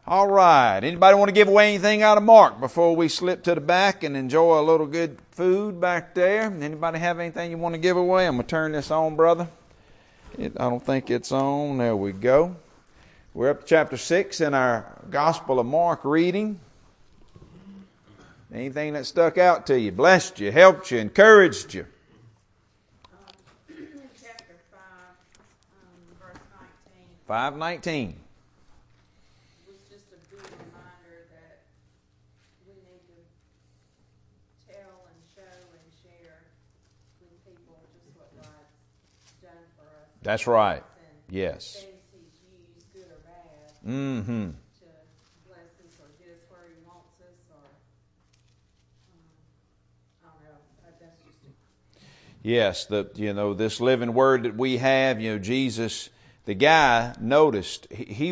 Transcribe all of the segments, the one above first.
All right. Anybody want to give away anything out of Mark before we slip to the back and enjoy a little good food back there? Anybody have anything you want to give away? I'm going to turn this on, brother. I don't think it's on. There we go. We're up to chapter 6 in our Gospel of Mark reading. Anything that stuck out to you, blessed you, helped you, encouraged you? Chapter 5, verse 19. 5:19. Was just a good reminder that we need to tell and show and share with people just what God's done for us. That's right. And Yes. things He's used, good or bad, Mm-hmm. to bless us or get us where He wants us, or I don't know. That's just Yes, this living word that we have, Jesus, the guy noticed,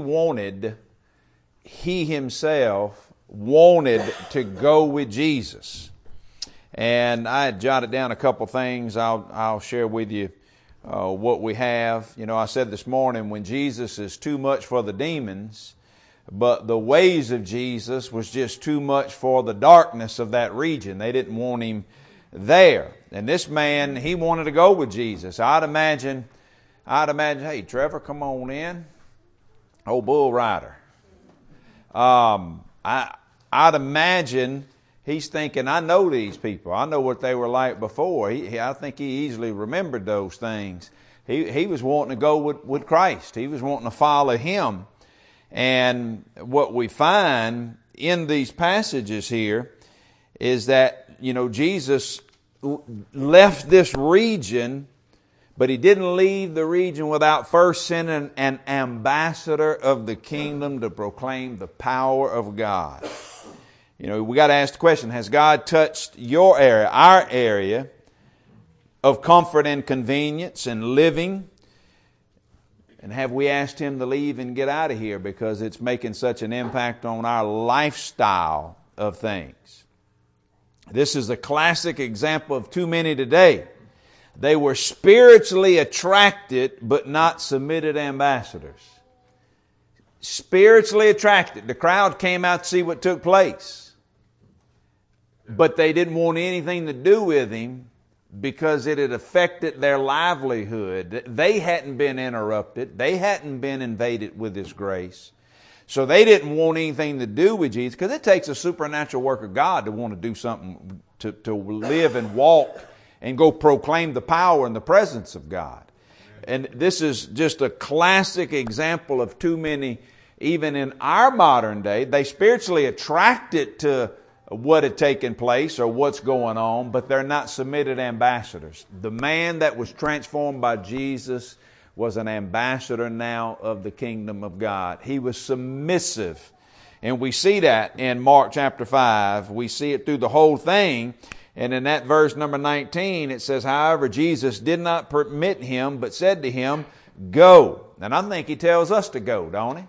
he himself wanted to go with Jesus. And I had jotted down a couple things. I'll share with you what we have. I said this morning, when Jesus is too much for the demons, but the ways of Jesus was just too much for the darkness of that region. They didn't want him there. And this man, he wanted to go with Jesus. I'd imagine, hey, Trevor, come on in. Old bull rider. I'd imagine he's thinking, I know these people. I know what they were like before. I think he easily remembered those things. He was wanting to go with Christ. He was wanting to follow Him. And what we find in these passages here is that, Jesus left this region, but He didn't leave the region without first sending an ambassador of the kingdom to proclaim the power of God. We got to ask the question, has God touched your area, our area of comfort and convenience and living? And have we asked Him to leave and get out of here because it's making such an impact on our lifestyle of things? This is a classic example of too many today. They were spiritually attracted but not submitted ambassadors. Spiritually attracted. The crowd came out to see what took place. But they didn't want anything to do with Him because it had affected their livelihood. They hadn't been interrupted. They hadn't been invaded with His grace. So they didn't want anything to do with Jesus, because it takes a supernatural work of God to want to do something, to live and walk and go proclaim the power and the presence of God. And this is just a classic example of too many, even in our modern day. They spiritually attracted to what had taken place or what's going on, but they're not submitted ambassadors. The man that was transformed by Jesus was an ambassador now of the kingdom of God. He was submissive. And we see that in Mark chapter 5. We see it through the whole thing. And in that verse number 19, it says, however, Jesus did not permit him, but said to him, go. And I think He tells us to go, don't He?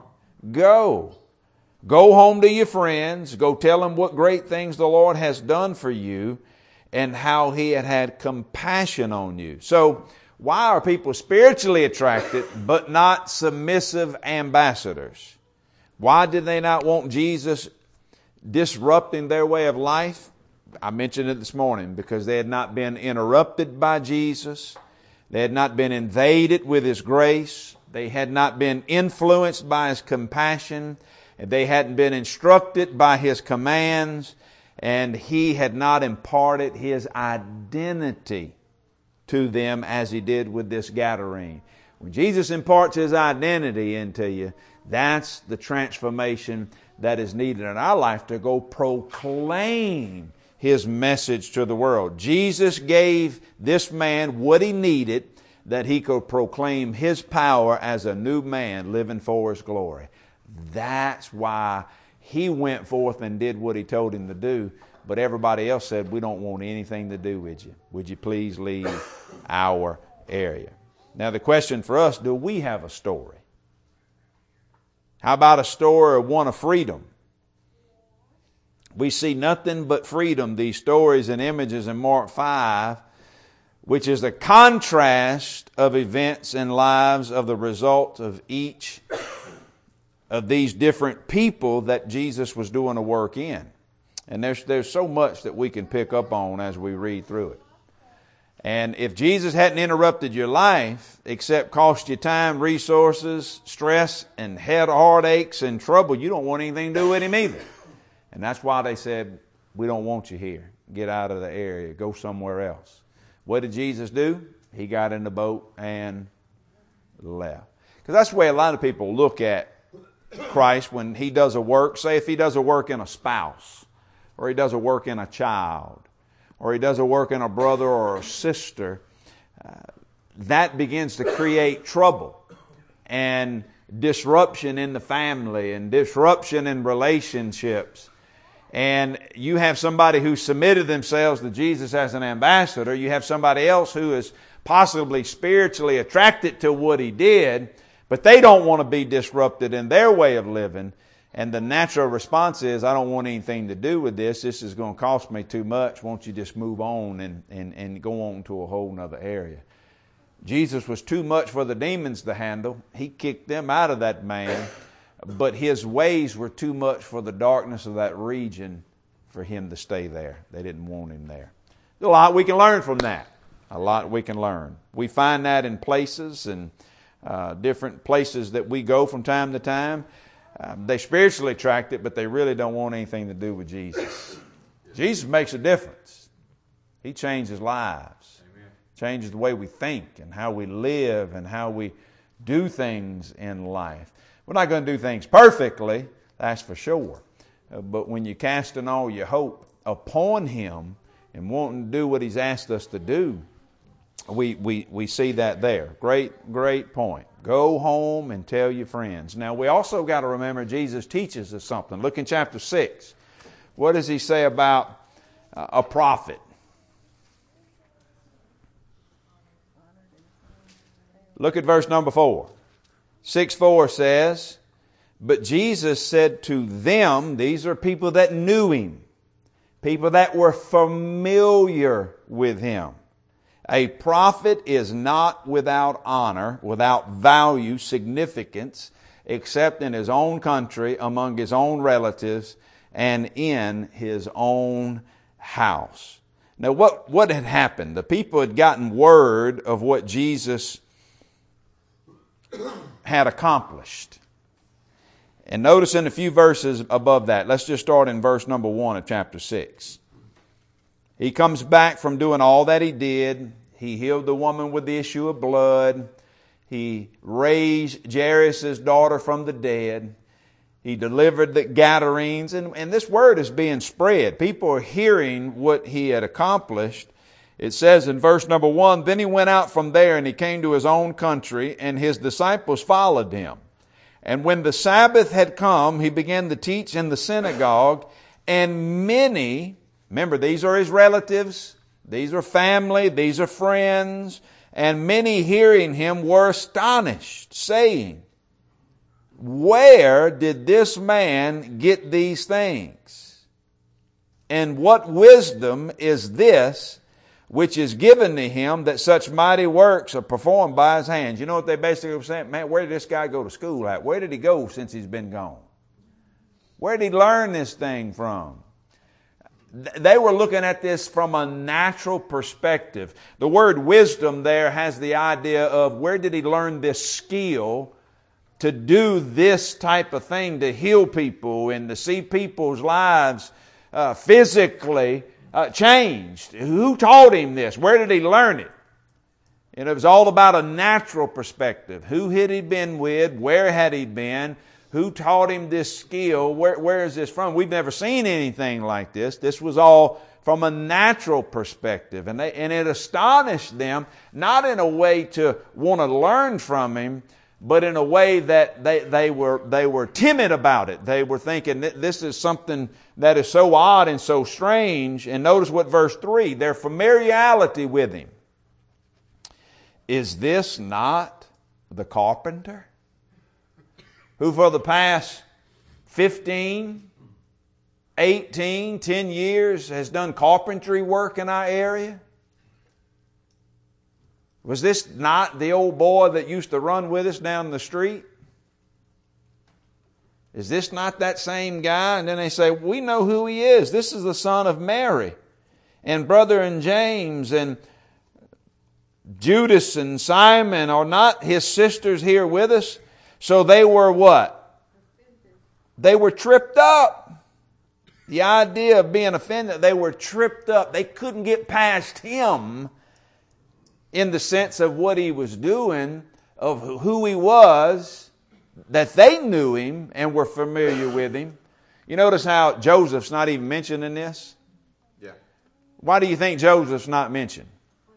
Go. Go home to your friends. Go tell them what great things the Lord has done for you and how He had compassion on you. So, why are people spiritually attracted but not submissive ambassadors? Why did they not want Jesus disrupting their way of life? I mentioned it this morning, because they had not been interrupted by Jesus. They had not been invaded with His grace. They had not been influenced by His compassion. They hadn't been instructed by His commands. And He had not imparted His identity to them as He did with this Gadarene. When Jesus imparts His identity into you, that's the transformation that is needed in our life to go proclaim His message to the world. Jesus gave this man what he needed, that he could proclaim His power as a new man living for His glory. That's why he went forth and did what He told him to do. But everybody else said, we don't want anything to do with you. Would you please leave our area? Now the question for us, do we have a story? How about a story of one of freedom? We see nothing but freedom, these stories and images in Mark 5, which is a contrast of events and lives of the result of each of these different people that Jesus was doing a work in. And there's so much that we can pick up on as we read through it. And if Jesus hadn't interrupted your life, except cost you time, resources, stress, and heartaches and trouble, you don't want anything to do with Him either. And that's why they said, we don't want you here. Get out of the area. Go somewhere else. What did Jesus do? He got in the boat and left. Because that's the way a lot of people look at Christ when He does a work. Say if He does a work in a spouse, or He does a work in a child, or He does a work in a brother or a sister, that begins to create trouble and disruption in the family and disruption in relationships. And you have somebody who submitted themselves to Jesus as an ambassador. You have somebody else who is possibly spiritually attracted to what He did, but they don't want to be disrupted in their way of living. And the natural response is, I don't want anything to do with this. This is going to cost me too much. Won't you just move on and go on to a whole other area? Jesus was too much for the demons to handle. He kicked them out of that man. But His ways were too much for the darkness of that region for Him to stay there. They didn't want Him there. There's a lot we can learn from that. A lot we can learn. We find that in places and different places that we go from time to time. They spiritually attracted, but they really don't want anything to do with Jesus. Jesus makes a difference. He changes lives. Amen. Changes the way we think and how we live and how we do things in life. We're not going to do things perfectly, that's for sure. But when you're casting all your hope upon Him and wanting to do what He's asked us to do, we see that there. Great point. Go home and tell your friends. Now, we also got to remember Jesus teaches us something. Look in chapter 6. What does He say about a prophet? Look at verse number 4. 6:4 says, but Jesus said to them, these are people that knew Him, people that were familiar with Him. A prophet is not without honor, without value, significance, except in his own country, among his own relatives, and in his own house. Now, what had happened? The people had gotten word of what Jesus had accomplished. And notice in a few verses above that, let's just start in verse number 1 of chapter 6. He comes back from doing all that He did. He healed the woman with the issue of blood. He raised Jairus' daughter from the dead. He delivered the Gadarenes. And this word is being spread. People are hearing what He had accomplished. It says in verse number 1, then He went out from there and He came to His own country, and His disciples followed Him. And when the Sabbath had come, He began to teach in the synagogue, and many, remember these are His relatives, these are family, these are friends, and many hearing Him were astonished, saying, where did this man get these things? And what wisdom is this which is given to Him that such mighty works are performed by His hands? You know what they basically were saying? Man, where did this guy go to school at? Where did he go since he's been gone? Where did he learn this thing from? They were looking at this from a natural perspective. The word wisdom there has the idea of where did he learn this skill to do this type of thing, to heal people and to see people's lives physically changed. Who taught him this? Where did he learn it? And it was all about a natural perspective. Who had he been with? Where had he been? Who taught him this skill? Where is this from? We've never seen anything like this. This was all from a natural perspective. And it astonished them, not in a way to want to learn from him, but in a way that they were timid about it. They were thinking this is something that is so odd and so strange. And notice what verse 3, their familiarity with him. Is this not the carpenter who for the past 15, 18, 10 years has done carpentry work in our area? Was this not the old boy that used to run with us down the street? Is this not that same guy? And then they say, we know who he is. This is the son of Mary. And brother and James and Judas and Simon, are not his sisters here with us? So they were what? They were tripped up. The idea of being offended, they were tripped up. They couldn't get past him in the sense of what he was doing, of who he was, that they knew him and were familiar with him. You notice how Joseph's not even mentioned in this? Yeah. Why do you think Joseph's not mentioned?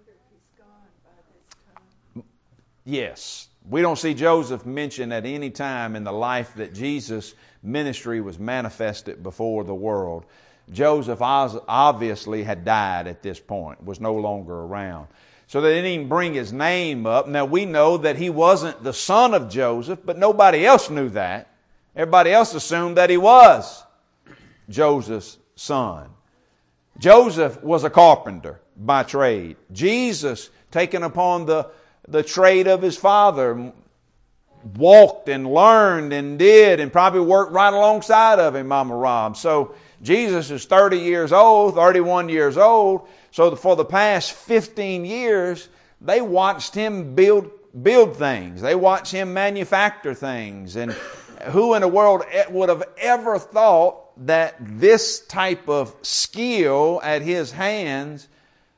Yes. We don't see Joseph mentioned at any time in the life that Jesus' ministry was manifested before the world. Joseph obviously had died at this point, was no longer around. So they didn't even bring his name up. Now we know that he wasn't the son of Joseph, but nobody else knew that. Everybody else assumed that he was Joseph's son. Joseph was a carpenter by trade. Jesus, taken upon the trade of his father, walked and learned and did and probably worked right alongside of him, Mama Rob. So Jesus is 30 years old, 31 years old. So for the past 15 years, they watched him build things. They watched him manufacture things. And who in the world would have ever thought that this type of skill at his hands,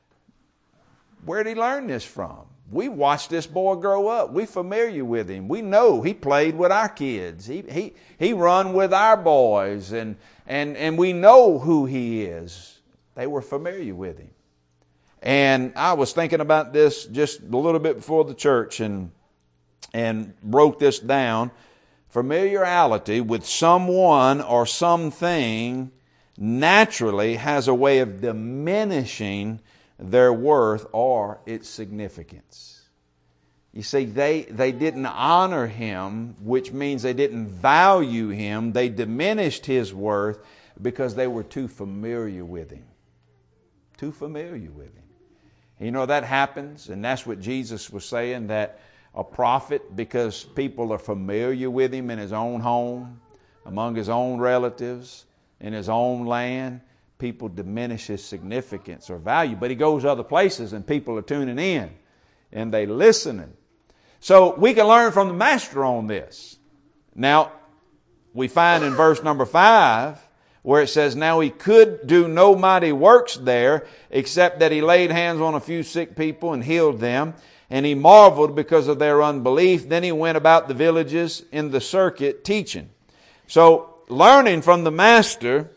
where did he learn this from? We watched this boy grow up. We're familiar with him. We know he played with our kids. He run with our boys, and we know who he is. They were familiar with him. And I was thinking about this just a little bit before the church and wrote this down. Familiarity with someone or something naturally has a way of diminishing their worth or its significance. You see, they didn't honor him, which means they didn't value him. They diminished his worth because they were too familiar with him. Too familiar with him. You know, that happens, and that's what Jesus was saying, that a prophet, because people are familiar with him in his own home, among his own relatives, in his own land, people diminish his significance or value. But he goes other places and people are tuning in and they listening. So we can learn from the master on this. Now, we find in verse number 5 where it says, now he could do no mighty works there except that he laid hands on a few sick people and healed them. And he marveled because of their unbelief. Then he went about the villages in the circuit teaching. So learning from the master,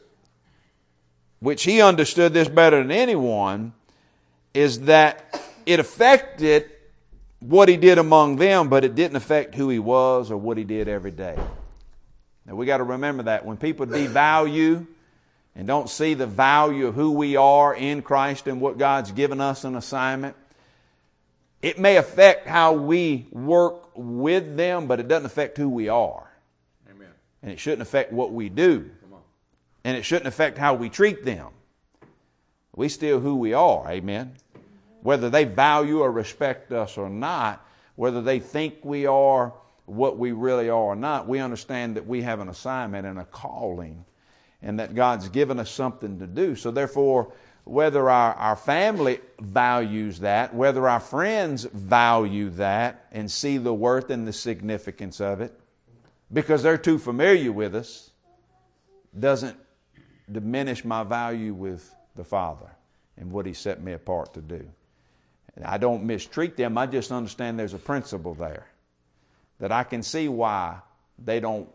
which he understood this better than anyone, is that it affected what he did among them, but it didn't affect who he was or what he did every day. Now we got to remember that when people devalue and don't see the value of who we are in Christ and what God's given us an assignment, it may affect how we work with them, but it doesn't affect who we are. Amen. And it shouldn't affect what we do. Come on. And it shouldn't affect how we treat them. We still who we are, amen? Whether they value or respect us or not, whether they think we are what we really are or not, we understand that we have an assignment and a calling and that God's given us something to do. So therefore, whether our family values that, whether our friends value that and see the worth and the significance of it, because they're too familiar with us, doesn't diminish my value with the Father and what He set me apart to do. And I don't mistreat them. I just understand there's a principle there that I can see why they don't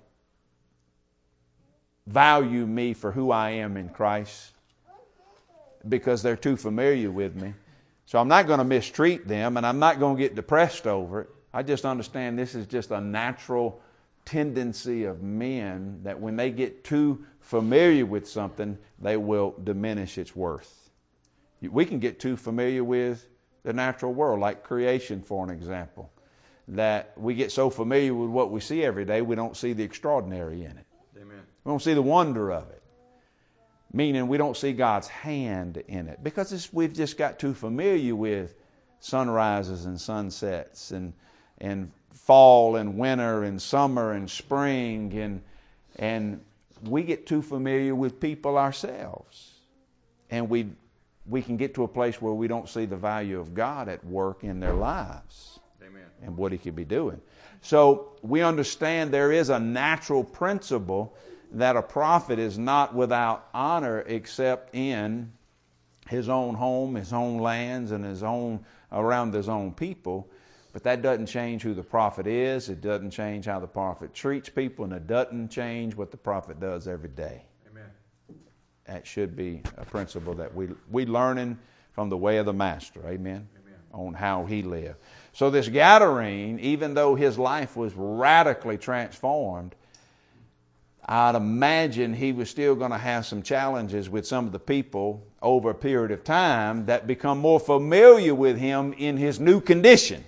value me for who I am in Christ, because they're too familiar with me. So I'm not going to mistreat them, and I'm not going to get depressed over it. I just understand this is just a natural tendency of men that when they get too familiar with something, they will diminish its worth. We can get too familiar with the natural world, like creation, for an example, that we get so familiar with what we see every day, we don't see the extraordinary in it. Amen. We don't see the wonder of it. Meaning we don't see God's hand in it, because we've just got too familiar with sunrises and sunsets and fall and winter and summer and spring And we get too familiar with people ourselves. And we can get to a place where we don't see the value of God at work in their lives. Amen. And what He could be doing. So we understand there is a natural principle that a prophet is not without honor except in his own home, his own lands, and around his own people. But that doesn't change who the prophet is. It doesn't change how the prophet treats people, and it doesn't change what the prophet does every day. Amen. That should be a principle that we learning from the way of the Master. Amen. Amen. On how he lived. So this Gadarene, even though his life was radically transformed, I'd imagine he was still going to have some challenges with some of the people over a period of time that become more familiar with him in his new condition.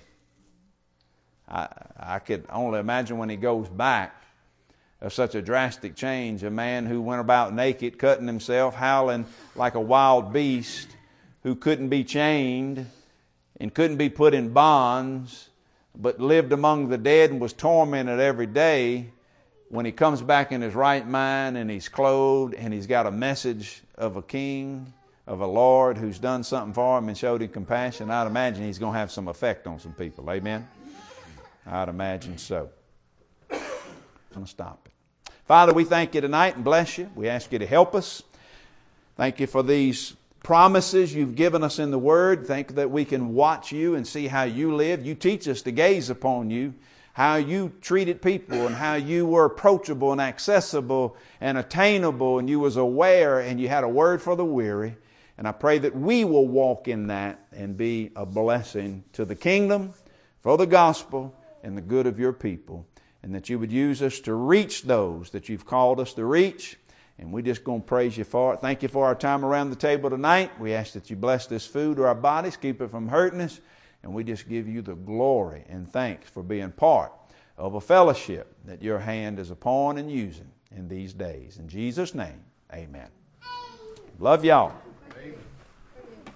I could only imagine when he goes back of such a drastic change, a man who went about naked, cutting himself, howling like a wild beast, who couldn't be chained and couldn't be put in bonds, but lived among the dead and was tormented every day. When he comes back in his right mind and he's clothed and he's got a message of a king, of a Lord who's done something for him and showed him compassion, I'd imagine he's going to have some effect on some people. Amen? I'd imagine so. I'm going to stop it. Father, we thank you tonight and bless you. We ask you to help us. Thank you for these promises you've given us in the Word. Thank you that we can watch you and see how you live. You teach us to gaze upon you, how you treated people and how you were approachable and accessible and attainable, and you was aware and you had a word for the weary. And I pray that we will walk in that and be a blessing to the kingdom, for the gospel, and the good of your people. And that you would use us to reach those that you've called us to reach. And we're just going to praise you for it. Thank you for our time around the table tonight. We ask that you bless this food to our bodies, keep it from hurting us. And we just give you the glory and thanks for being part of a fellowship that your hand is upon and using in these days. In Jesus' name, amen. Love y'all. Amen.